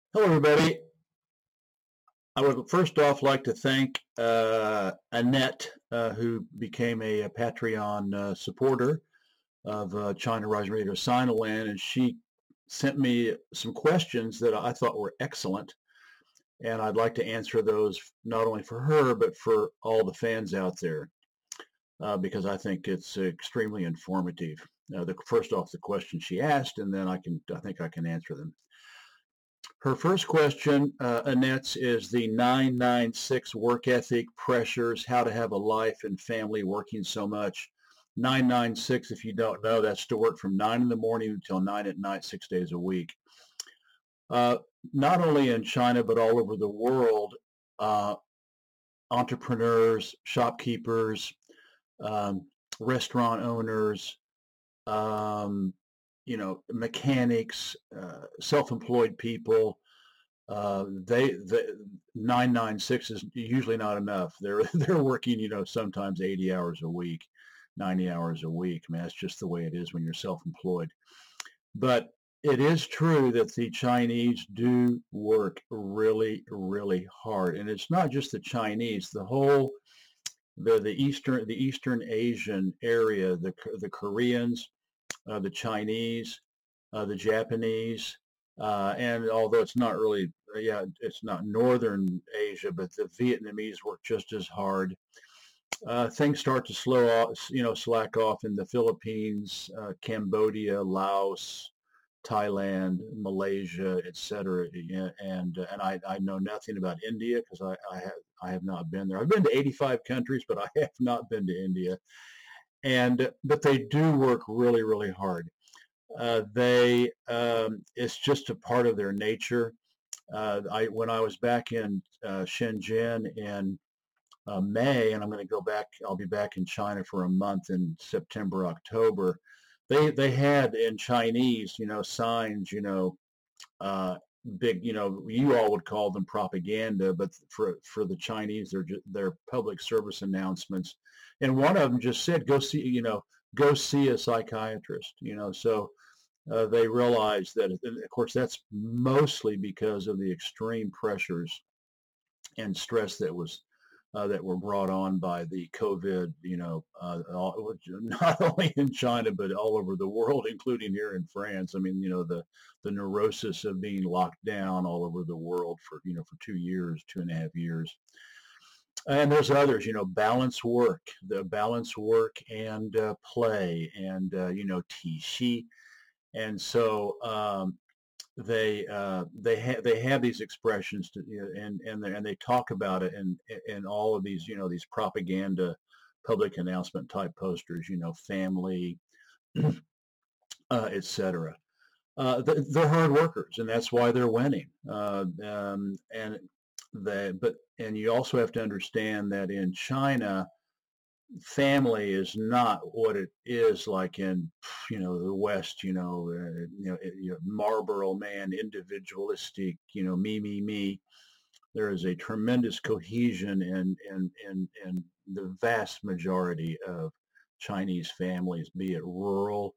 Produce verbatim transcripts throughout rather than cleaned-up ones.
Hello, everybody. I would first off like to thank uh, Annette, uh, who became a, a Patreon uh, supporter of uh, China Rising Radio Sinoland, and she sent me some questions that I thought were excellent, and I'd like to answer those not only for her but for all the fans out there uh, because I think it's extremely informative. Uh, the first off, the question she asked, and then I can I think I can answer them. Her first question, uh, Annette's, is the nine nine six work ethic pressures, how to have a life and family working so much. nine nine six, if you don't know, that's to work from nine in the morning until nine at night, six days a week. Uh, Not only in China, but all over the world, uh, entrepreneurs, shopkeepers, um, restaurant owners, um, you know, mechanics, uh, self-employed people, uh, they the nine nine six is usually not enough. They're they're working, you know, sometimes eighty hours a week, ninety hours a week. I mean, that's just the way it is when you're self-employed. But it is true that the Chinese do work really, really hard, and it's not just the Chinese. The whole the the eastern the Eastern Asian area, the the Koreans, uh, the Chinese, uh, the Japanese, uh, and although it's not really, yeah, it's not Northern Asia, but the Vietnamese work just as hard. Uh, things start to slow off, you know, slack off in the Philippines, uh, Cambodia, Laos, Thailand, Malaysia, et cetera. And uh, and I, I know nothing about India because I, I have I have not been there. I've been to eighty-five countries, but I have not been to India. And but they do work really, really hard. Uh, they um, It's just a part of their nature. Uh, I when I was back in uh, Shenzhen in uh, May, and I'm going to go back. I'll be back in China for a month in September, October. They they had in Chinese, you know, signs, you know, uh, big, you know, you all would call them propaganda, but for for the Chinese, they're just, they're public service announcements, and one of them just said, "Go see, you know, go see a psychiatrist," you know, so uh, they realized that, of course, that's mostly because of the extreme pressures and stress that was uh, that were brought on by the COVID, you know, uh, all, not only in China but all over the world, including here in France. I mean, you know, the the neurosis of being locked down all over the world for you know for two years, two and a half years. And there's others, you know, balance work, the balance work and uh, play, and uh, you know, T and so um, they uh, they ha- they have these expressions to, you know, and and they, and they talk about it in in all of these you know these propaganda public announcement type posters, you know, family, uh, et cetera. Uh, they're hard workers, and that's why they're winning. Uh, um, and they but and you also have to understand that in China, family is not what it is like in you know the West. You know, uh, you know, you know, Marlboro Man, individualistic. You know, me, me, me. There is a tremendous cohesion in in in in the vast majority of Chinese families, be it rural,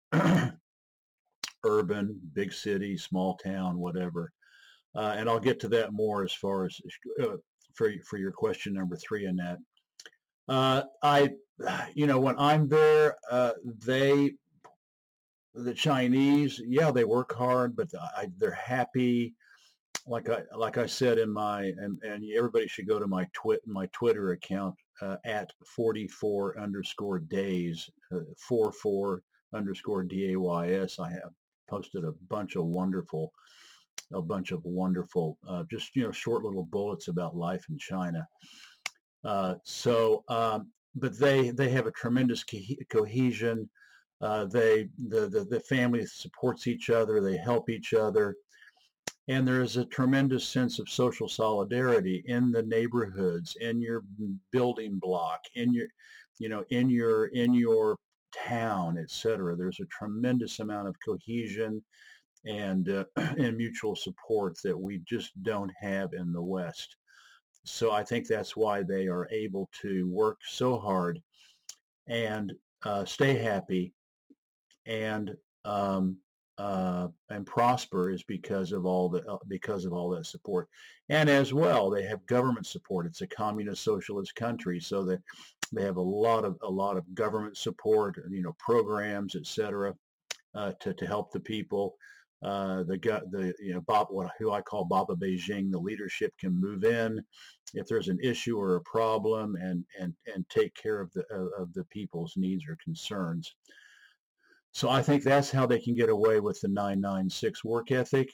urban, big city, small town, whatever. Uh, and I'll get to that more as far as uh, for for your question number three, Annette. Uh, I, you know, when I'm there, uh, they, the Chinese, yeah, they work hard, but I, they're happy. Like I, like I said in my, and, and everybody should go to my twit, my Twitter account uh, at forty-four underscore days, uh, forty-four underscore D A Y S. I have posted a bunch of wonderful, a bunch of wonderful, uh, just you know, short little bullets about life in China. Uh, so, um, but they they have a tremendous co- cohesion. Uh, they the, the the family supports each other. They help each other, and there is a tremendous sense of social solidarity in the neighborhoods, in your building block, in your you know in your in your town, et cetera. There's a tremendous amount of cohesion and uh, and mutual support that we just don't have in the West. So I think that's why they are able to work so hard and uh, stay happy and um, uh, and prosper is because of all the uh, because of all that support. And as well, they have government support. It's a communist socialist country, so they they have a lot of a lot of government support, you know, programs, et cetera, uh, to to help the people. Uh, the the you know Bob, what who I call Baba Beijing, the leadership can move in if there's an issue or a problem, and and and take care of the of the people's needs or concerns. So I think that's how they can get away with the nine nine six work ethic.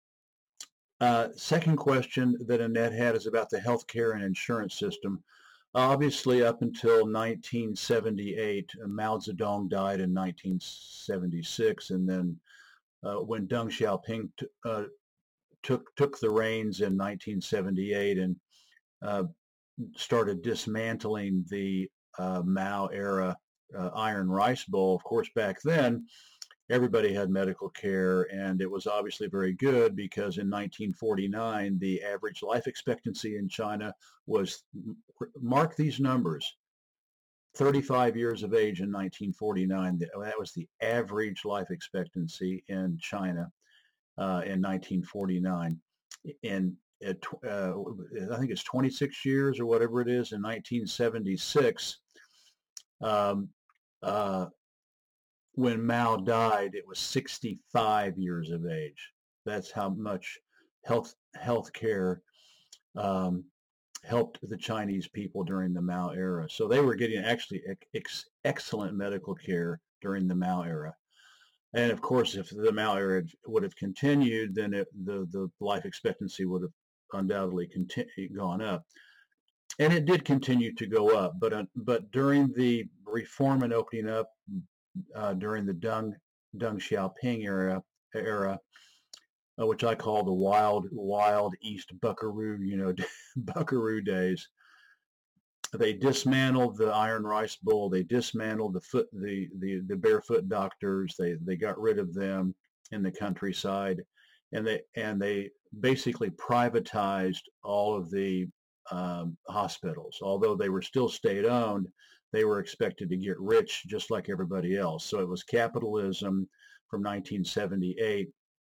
Uh, second question that Annette had is about the healthcare and insurance system. Obviously, up until nineteen seventy-eight, Mao Zedong died in nineteen seventy-six, and then uh, when Deng Xiaoping t- uh, took took the reins in nineteen seventy-eight and uh, started dismantling the uh, Mao era uh, iron rice bowl. Of course, back then everybody had medical care, and it was obviously very good because in nineteen forty-nine the average life expectancy in China was, mark these numbers, thirty-five years of age in nineteen forty-nine. That was the average life expectancy in China uh, in nineteen forty-nine. And at, uh, I think it's twenty-six years or whatever it is, in nineteen seventy-six, um, uh, when Mao died, it was sixty-five years of age. That's how much health health care um, helped the Chinese people during the Mao era. So they were getting actually ex excellent medical care during the Mao era. And of course, if the Mao era would have continued, then it, the, the life expectancy would have undoubtedly continue, gone up. And it did continue to go up. But, uh, but during the reform and opening up uh, during the Deng, Deng Xiaoping era, era uh, which I call the wild, wild East Buckaroo, you know, Buckaroo days, they dismantled the iron rice bowl. They dismantled the foot, the, the, the barefoot doctors. They, they got rid of them in the countryside, and they, and they basically privatized all of the um, hospitals. Although they were still state-owned, they were expected to get rich just like everybody else. So it was capitalism from nineteen seventy-eight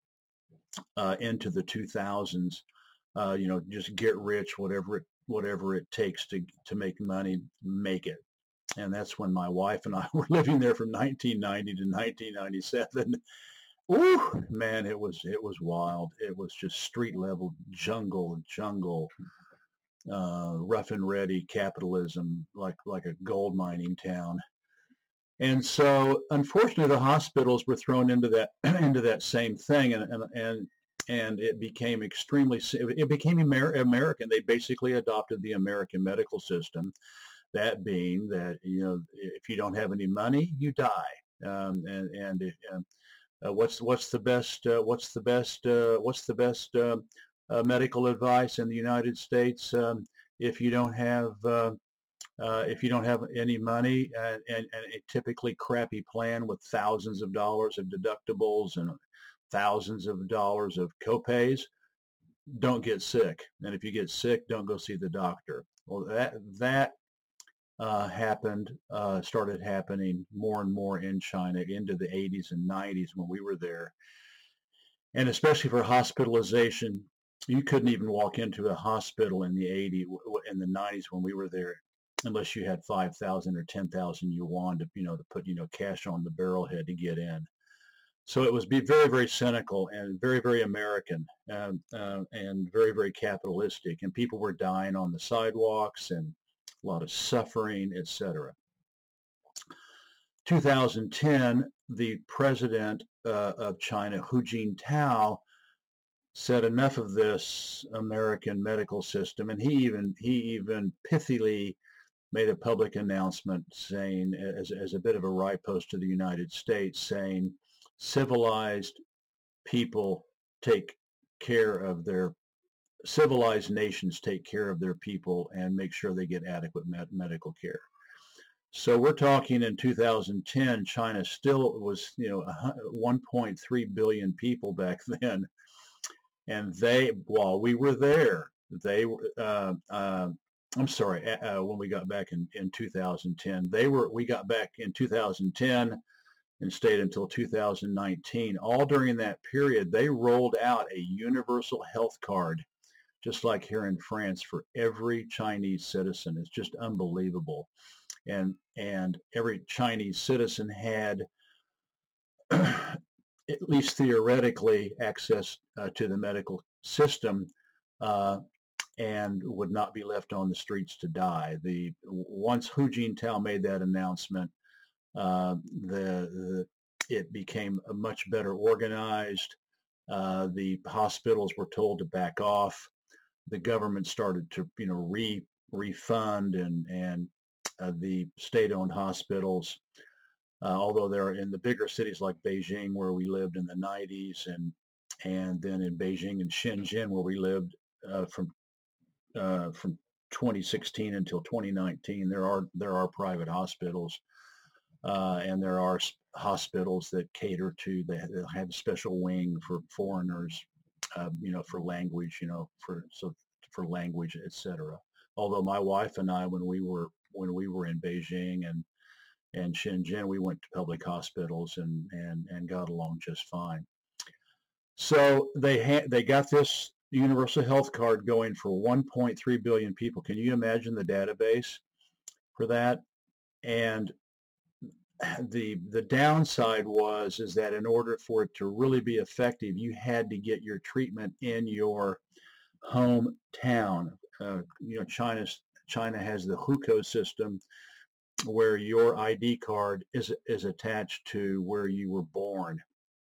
uh, into the two thousands. Uh, you know, just get rich, whatever it whatever it takes to to make money, make it. And that's when my wife and I were living there from nineteen ninety to nineteen ninety-seven. Ooh, man, it was it was wild. It was just street level jungle, jungle, uh, rough and ready capitalism, like like a gold mining town. And so, unfortunately, the hospitals were thrown into that into that same thing, and and and, and it became extremely it became Amer- American. They basically adopted the American medical system. That being that, you know, if you don't have any money, you die. Um, and and uh, what's what's the best uh, what's the best uh, what's the best uh, uh, medical advice in the United States? Um, if you don't have uh, uh, if you don't have any money and, and, and a typically crappy plan with thousands of dollars of deductibles and thousands of dollars of copays, don't get sick. And if you get sick, don't go see the doctor. Well, that that uh, happened, uh, started happening more and more in China into the eighties and nineties when we were there. And especially for hospitalization, you couldn't even walk into a hospital in the eighties, in the nineties when we were there, unless you had five thousand or ten thousand yuan to, you know, to put, you know, cash on the barrelhead to get in. So it was be very, very cynical and very, very American, um, uh, and very, very capitalistic. And people were dying on the sidewalks and a lot of suffering, et cetera. two thousand ten, the president uh, of China, Hu Jintao, said enough of this American medical system, and he even he even pithily made a public announcement saying, as, as a bit of a riposte to the United States, saying civilized people take care of their civilized nations take care of their people and make sure they get adequate med- medical care. So we're talking in two thousand ten, China still was, you know, one point three billion people back then. And they, while we were there, they were, uh, uh, I'm sorry, uh, when we got back in, in two thousand ten, they were, we got back in two thousand ten, and stayed until two thousand nineteen. All during that period, they rolled out a universal health card, just like here in France, for every Chinese citizen. It's just unbelievable. And and every Chinese citizen had, at least theoretically, access uh, to the medical system, uh, and would not be left on the streets to die. The once Hu Jintao made that announcement, uh, the, the it became a much better organized. Uh, the hospitals were told to back off. The government started to, you know, re refund and and uh, the state-owned hospitals. Uh, although they're in the bigger cities like Beijing, where we lived in the nineties, and and then in Beijing and Shenzhen, where we lived uh, from uh, from twenty sixteen until twenty nineteen, there are there are private hospitals, uh, and there are hospitals that cater to, they have a special wing for foreigners, uh, you know, for language, you know, for so for language, et cetera. Although my wife and I, when we were when we were in Beijing and and Shenzhen, we went to public hospitals and and and got along just fine. So they had they got this universal health card going for one point three billion people. Can you imagine the database for that? And the the downside was is that in order for it to really be effective, you had to get your treatment in your hometown. Uh, you know, China's China has the hukou system, where your I D card is is attached to where you were born.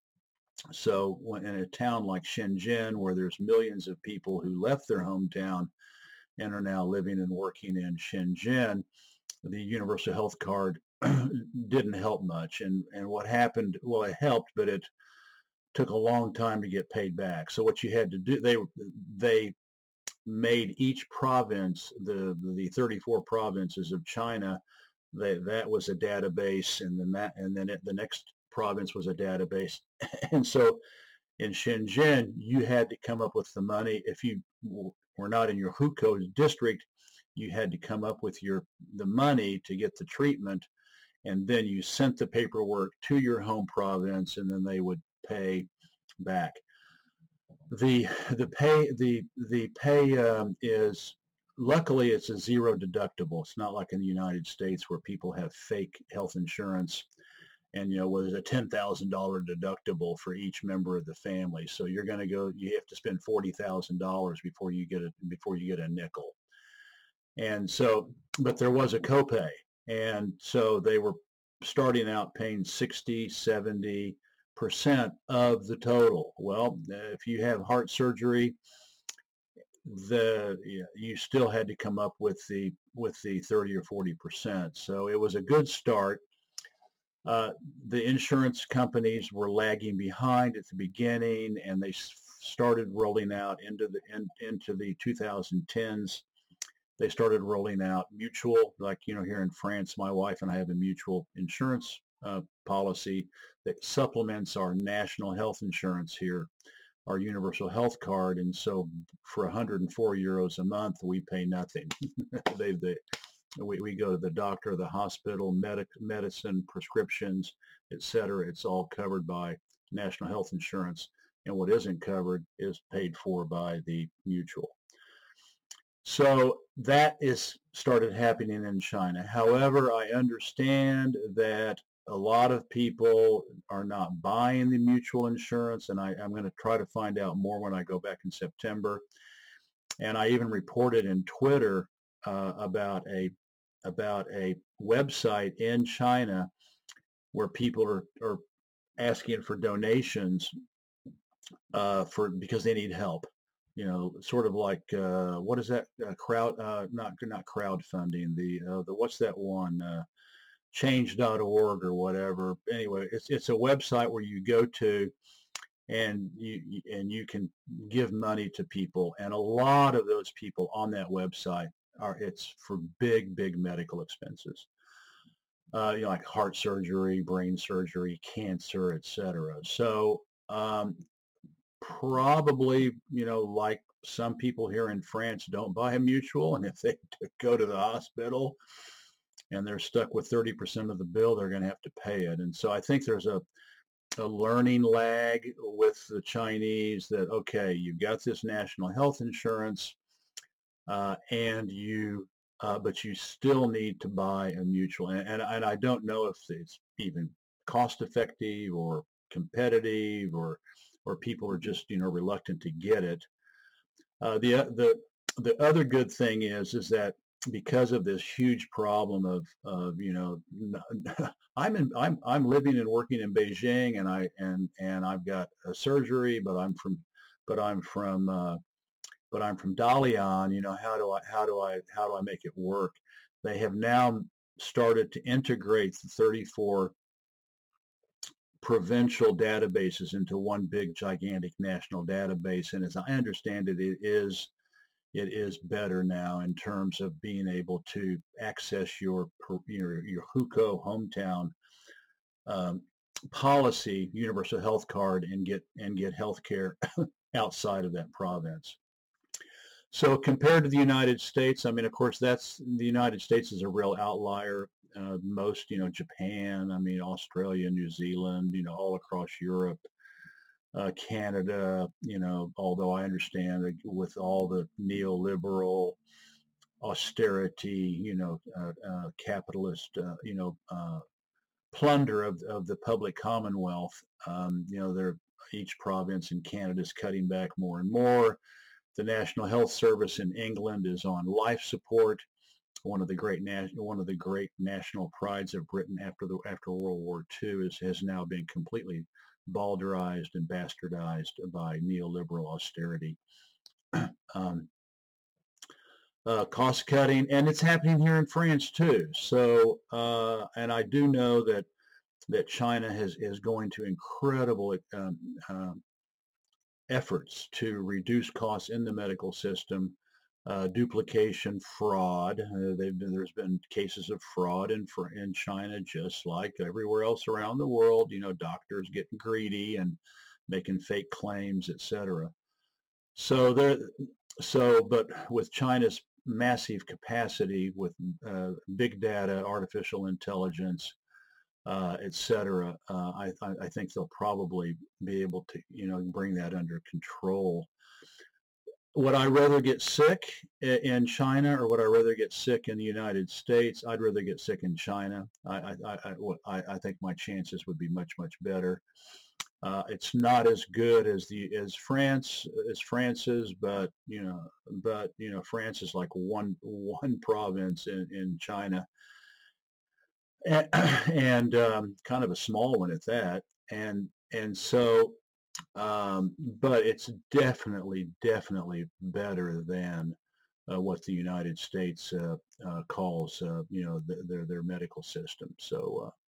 So when in a town like Shenzhen, where there's millions of people who left their hometown and are now living and working in Shenzhen, the universal health card didn't help much. And and what happened? Well, it helped, but it took a long time to get paid back. So what you had to do, they they made each province, the the thirty-four provinces of China, they, that was a database, and then that, and then it, the next province was a database. And so in Shenzhen, you had to come up with the money. If you were not in your hukou district, you had to come up with your the money to get the treatment, and then you sent the paperwork to your home province, and then they would pay back. The the pay the the pay um, is, luckily, it's a zero deductible. It's not like in the United States where people have fake health insurance, and you know, where there's a ten thousand dollar deductible for each member of the family. So you're going to go, you have to spend forty thousand dollars before you get a before you get a nickel. And so, but there was a copay, and so they were starting out paying sixty, seventy percent of the total. Well, if you have heart surgery, the you still had to come up with the with the thirty or forty percent. So it was a good start. Uh, the insurance companies were lagging behind at the beginning, and they started rolling out into the in, into the twenty tens. They started rolling out mutual, like, you know, here in France, my wife and I have a mutual insurance uh, policy that supplements our national health insurance here, our universal health card. And so for one hundred four euros a month, we pay nothing. they, they, we, we go to the doctor, the hospital, medic, medicine, prescriptions, et cetera. It's all covered by national health insurance. And what isn't covered is paid for by the mutual. So that is started happening in China. However, I understand that a lot of people are not buying the mutual insurance, and I, I'm going to try to find out more when I go back in September. And I even reported in Twitter uh, about a about a website in China where people are, are asking for donations uh, for because they need help. You know, sort of like uh, what is that uh, crowd? Uh, not not crowdfunding. The uh, the what's that one? Uh, change dot org or whatever. Anyway, it's it's a website where you go to, and you and you can give money to people, and a lot of those people on that website are it's for big big medical expenses. Uh, you know, like heart surgery, brain surgery, cancer, et cetera. So. Um, Probably, you know, like some people here in France don't buy a mutual, and if they go to the hospital, and they're stuck with thirty percent of the bill, they're going to have to pay it. And so I think there's a, a learning lag with the Chinese that, okay, you've got this national health insurance, uh, and you, uh, but you still need to buy a mutual. And, and, and I don't know if it's even cost effective or competitive, or, or people are just, you know, reluctant to get it. Uh, the, the, the other good thing is, is that because of this huge problem of, of you know, I'm in, I'm, I'm living and working in Beijing, and I, and, and I've got a surgery, but I'm from, but I'm from, uh, but I'm from Dalian. You know, how do I, how do I, how do I make it work? They have now started to integrate the thirty-four provincial databases into one big gigantic national database. And as I understand it, it is it is better now in terms of being able to access your your, your hukou hometown um, policy universal health card and get and get health care outside of that province. So compared to the United States, I mean, of course, that's the United States is a real outlier. Uh, most, you know, Japan, I mean, Australia, New Zealand, you know, all across Europe, uh, Canada, you know, although I understand that with all the neoliberal austerity, you know, uh, uh, capitalist, uh, you know, uh, plunder of, of the public commonwealth, um, you know, they're, each province in Canada is cutting back more and more. The National Health Service in England is on life support. One of the great one of the great national prides of Britain after the after World War Two is has now been completely balderized and bastardized by neoliberal austerity, um, uh, cost cutting, and it's happening here in France too. So, uh, and I do know that that China has is going to incredible um, um, efforts to reduce costs in the medical system, uh, duplication, fraud. Uh, been, there's been cases of fraud in in China, just like everywhere else around the world. You know, doctors getting greedy and making fake claims, et cetera. So there, so but with China's massive capacity with uh, big data, artificial intelligence, uh, et cetera, uh, I, I think they'll probably be able to, you know, bring that under control. Would I rather get sick in China, or would I rather get sick in the United States? I'd rather get sick in China. I, I, I, I think my chances would be much, much better. Uh, it's not as good as the as France as France's, but you know, but you know, France is like one one province in, in China, and, and um, kind of a small one at that. And and so, um, but it's definitely definitely better than uh, what the United States uh, uh, calls uh, you know the, their their medical system. So. Uh,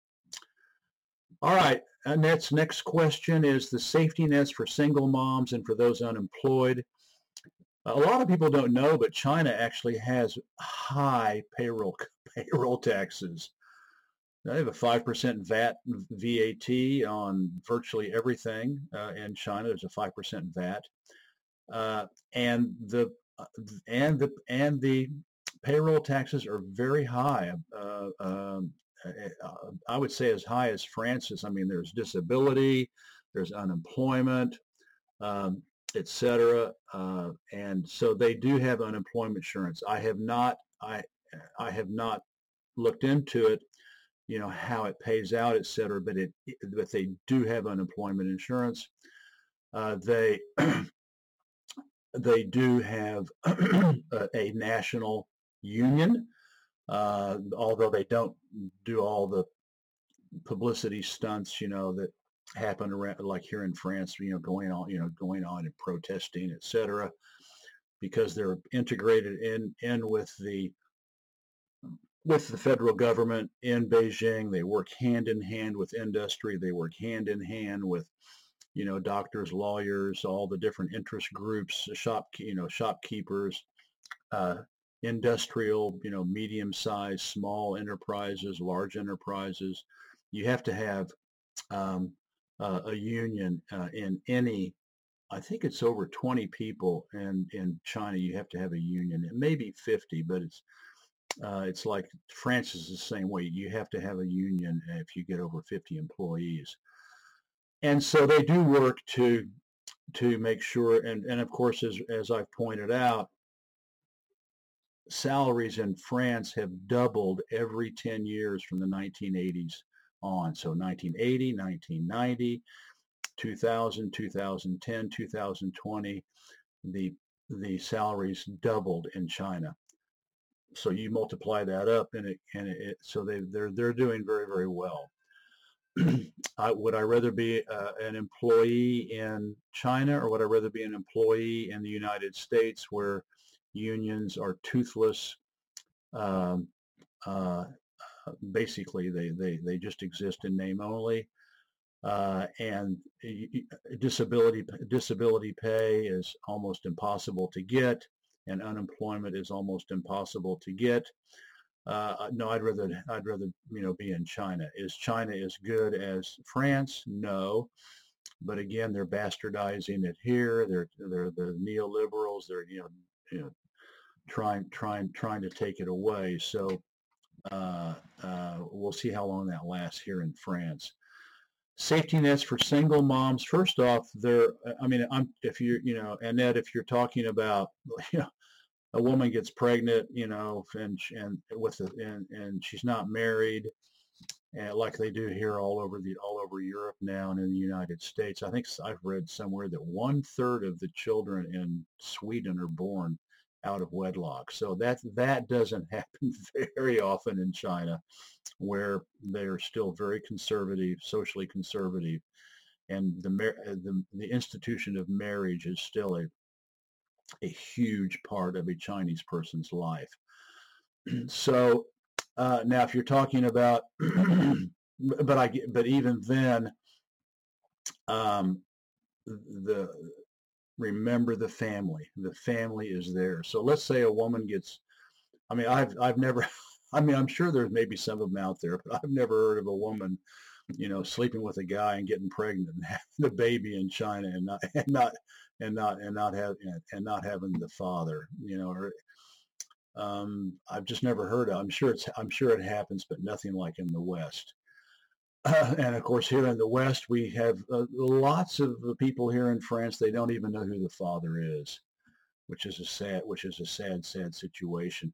All right, Annette's next question is the safety nets for single moms and for those unemployed. A lot of people don't know, but China actually has high payroll payroll taxes. They have a five percent V A T V A T on virtually everything uh, in China. There's a five percent V A T, uh, and the and the and the payroll taxes are very high. Uh, um, I would say as high as France's. I mean, there's disability, there's unemployment, um, et cetera. Uh, and so they do have unemployment insurance. I have not, I, I have not looked into it, you know, how it pays out, et cetera. But it, but they do have unemployment insurance. Uh, they, they do have a, a national union. Uh, although they don't do all the publicity stunts, you know, that happen around, like here in France, you know, going on, you know, going on and protesting, et cetera, because they're integrated in in with the with the federal government in Beijing. They work hand in hand with industry. They work hand in hand with, you know, doctors, lawyers, all the different interest groups, shop, you know, shopkeepers, uh, industrial, you know, medium-sized, small enterprises, large enterprises. You have to have um, uh, a union uh, in any. I think it's over twenty people, and in China you have to have a union. It may be fifty, but it's Uh, it's like France is the same way. You have to have a union if you get over fifty employees. And so they do work to to make sure, and, and of course, as, as I've pointed out, salaries in France have doubled every ten years from the nineteen eighties on. So nineteen eighty, nineteen ninety, two thousand, two thousand ten, two thousand twenty, the the salaries doubled in China. So you multiply that up, and it and it, so they they're they're doing very, very well. I, would I rather be uh, an employee in China, or would I rather be an employee in the United States, where unions are toothless? Um, uh, basically, they, they, they just exist in name only. Uh, and disability disability pay is almost impossible to get, and unemployment is almost impossible to get. Uh, no, I'd rather I'd rather you know be in China. Is China as good as France? No, but again, they're bastardizing it here. They're they're the neoliberals. They're you know you know trying trying trying to take it away. So uh, uh, we'll see how long that lasts here in France. Safety nets for single moms. First off, they're I mean I'm if you you know Annette, if you're talking about you know a woman gets pregnant, you know, and and with a, and and she's not married, and like they do here all over the all over Europe now and in the United States. I think I've read somewhere that one third of the children in Sweden are born out of wedlock. So that that doesn't happen very often in China, where they're still very conservative, socially conservative, and the the the institution of marriage is still a a huge part of a Chinese person's life. So uh, now, if you're talking about, but I but even then, um, the remember the family. The family is there. So let's say a woman gets. I mean, I've I've never. I mean, I'm sure there's maybe some of them out there, but I've never heard of a woman, you know, sleeping with a guy and getting pregnant and having the baby in China and not and not and not and not have and not having the father, you know, or um, I've just never heard of. I'm sure it's I'm sure it happens, but nothing like in the West. Uh, and of course, here in the West, we have uh, lots of people here in France. They don't even know who the father is, which is a sad, which is a sad, sad situation.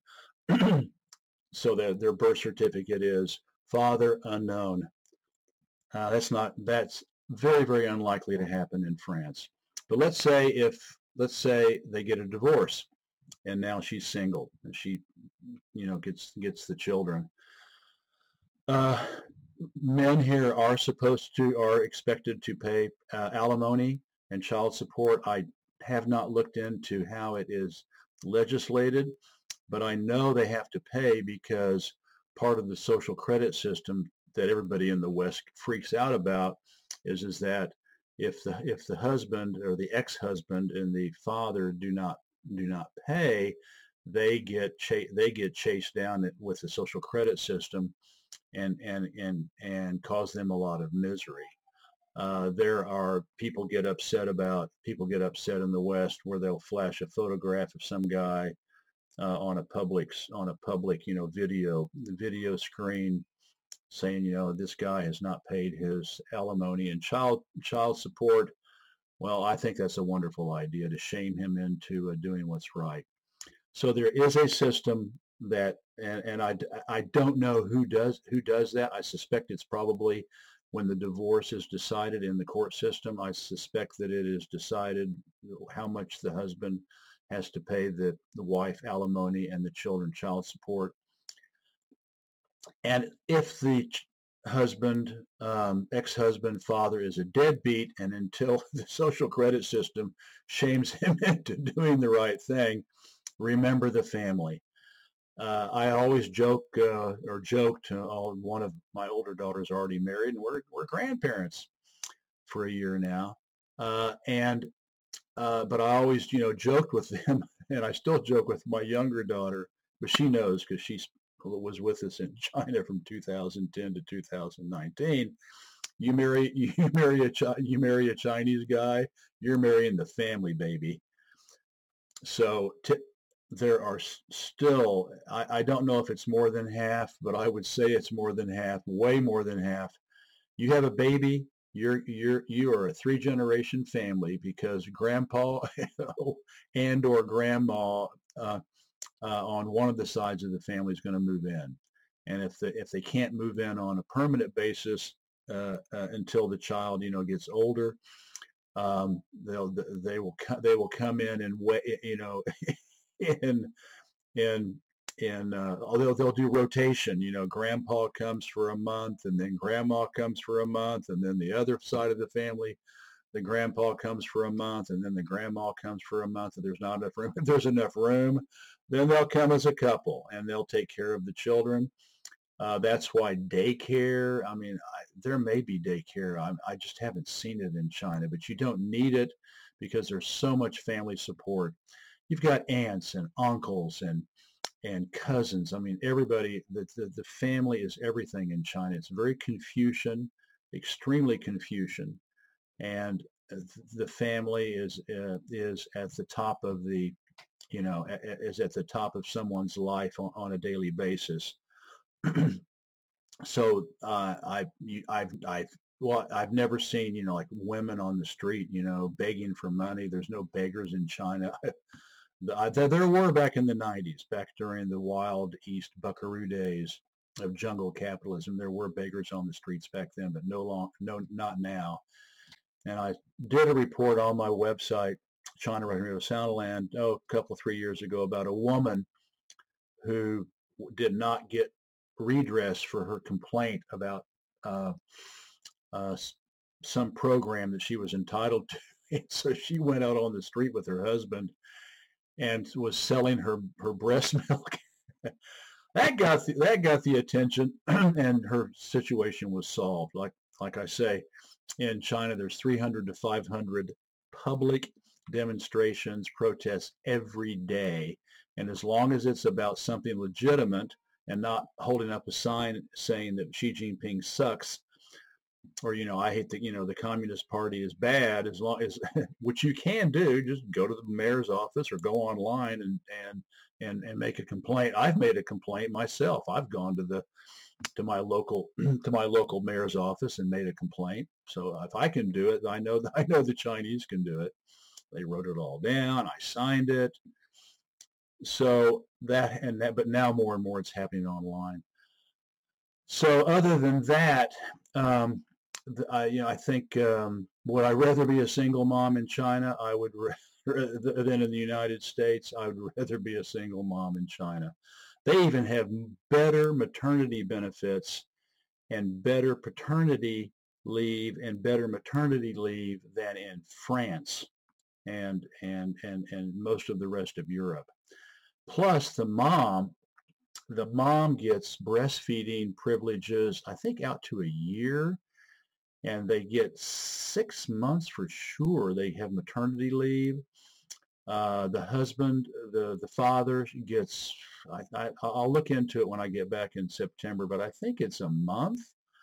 So that their birth certificate is father unknown. Uh, that's not that's very, very unlikely to happen in France. But let's say if let's say they get a divorce, and now she's single, and she, you know, gets gets the children. Uh, men here are supposed to are expected to pay uh, alimony and child support. I have not looked into how it is legislated, but I know they have to pay because part of the social credit system that everybody in the West freaks out about is is that if the if the husband or the ex-husband and the father do not do not pay, they get cha- they get chased down with the social credit system, and and and and cause them a lot of misery. Uh, there are people get upset about people get upset in the West where they'll flash a photograph of some guy uh, on a public on a public you know video video screen, saying you know this guy has not paid his alimony and child child support. Well, I think that's a wonderful idea to shame him into uh, doing what's right. So there is a system that, and, and I, I don't know who does who does that. I suspect it's probably when the divorce is decided in the court system. I suspect that it is decided how much the husband has to pay the, the wife alimony and the children child support. And if the husband, um, ex-husband, father is a deadbeat, and until the social credit system shames him into doing the right thing, remember the family. Uh, I always joke uh, or joked. Uh, one of my older daughters already married, and we're we're grandparents for a year now. Uh, and uh, but I always, you know, joked with them, and I still joke with my younger daughter, but she knows because she's was with us in China from two thousand ten to two thousand nineteen. You marry you marry a you marry a Chinese guy, you're marrying the family, baby. So t- there are still, I, I don't know if it's more than half, but I would say it's more than half, way more than half. You have a baby, you're you're you are a three generation family because grandpa and or grandma uh, uh, on one of the sides of the family is going to move in, and if the, if they can't move in on a permanent basis uh, uh, until the child you know gets older, um, they'll they will they will come in and you know in in in uh, although they'll do rotation, you know, grandpa comes for a month and then grandma comes for a month and then the other side of the family, the grandpa comes for a month and then the grandma comes for a month. And there's not enough room. If there's enough room, then they'll come as a couple and they'll take care of the children. Uh, that's why daycare, I mean, I, there may be daycare. I, I just haven't seen it in China, but you don't need it because there's so much family support. You've got aunts and uncles and and cousins. I mean, everybody, the, the, the family is everything in China. It's very Confucian, extremely Confucian. And the family is uh, is at the top of the, you know, is at the top of someone's life on, on a daily basis. So uh, I, I've, I've, well, I've never seen, you know, like women on the street, you know, begging for money. There's no beggars in China. There were back in the nineties, back during the Wild East Buckaroo days of jungle capitalism. There were beggars on the streets back then, but no long, no, not now. And I did a report on my website, China Rising Radio Soundland, oh, a couple, three years ago about a woman who did not get redress for her complaint about uh, uh, some program that she was entitled to. And so she went out on the street with her husband and was selling her, her breast milk. that got the, that got the attention, and her situation was solved. Like like I say, in China, there's three hundred to five hundred public demonstrations, protests every day, and as long as it's about something legitimate and not holding up a sign saying that Xi Jinping sucks, or, you know, I hate the, you know, the Communist Party is bad, as long as, which you can do, just go to the mayor's office or go online and, and, and, and make a complaint. I've made a complaint myself. I've gone to the, to my local, to my local mayor's office and made a complaint. So if I can do it, I know that I know the Chinese can do it. They wrote it all down. I signed it. So that, and that, but now more and more it's happening online. So other than that, um, I, you know, I think, um, would I rather be a single mom in China? I would rather than in the United States. I would rather be a single mom in China. They even have better maternity benefits and better paternity leave and better maternity leave than in France and and and and most of the rest of Europe. Plus, the mom, the mom gets breastfeeding privileges, I think, out to a year. And they get six months for sure. They have maternity leave. Uh, the husband, the the father gets, I, I, I'll look into it when I get back in September, but I think it's a month.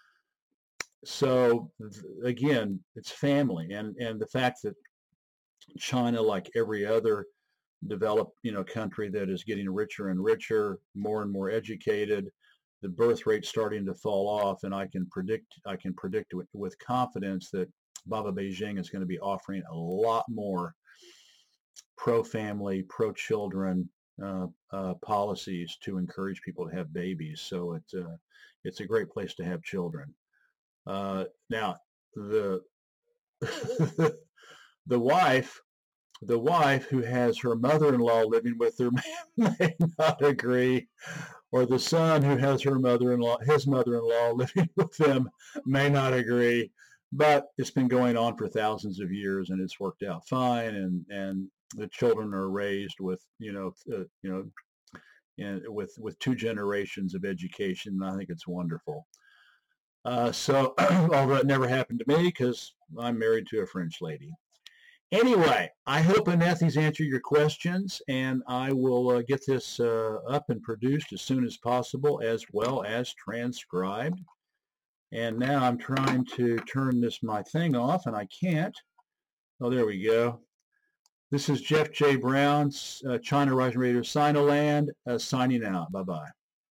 So again, it's family. And, and the fact that China, like every other developed, you know, country that is getting richer and richer, more and more educated, the birth rate starting to fall off, and I can predict I can predict with, with confidence that Baba Beijing is going to be offering a lot more pro-family, pro-children uh, uh, policies to encourage people to have babies. So it's uh, it's a great place to have children. Uh, now the the wife. The wife who has her mother-in-law living with her may not agree, or the son who has her mother-in-law, his mother-in-law living with them may not agree. But it's been going on for thousands of years, and it's worked out fine. And and the children are raised with, you know, uh, you know, and with with two generations of education. And I think it's wonderful. Uh, so, although it never happened to me because I'm married to a French lady. Anyway, I hope Anethi's answered your questions, and I will uh, get this uh, up and produced as soon as possible, as well as transcribed. And now I'm trying to turn this my thing off, and I can't. Oh, there we go. This is Jeff J. Brown, uh, China Rising Radio Sinoland, uh, signing out. Bye-bye.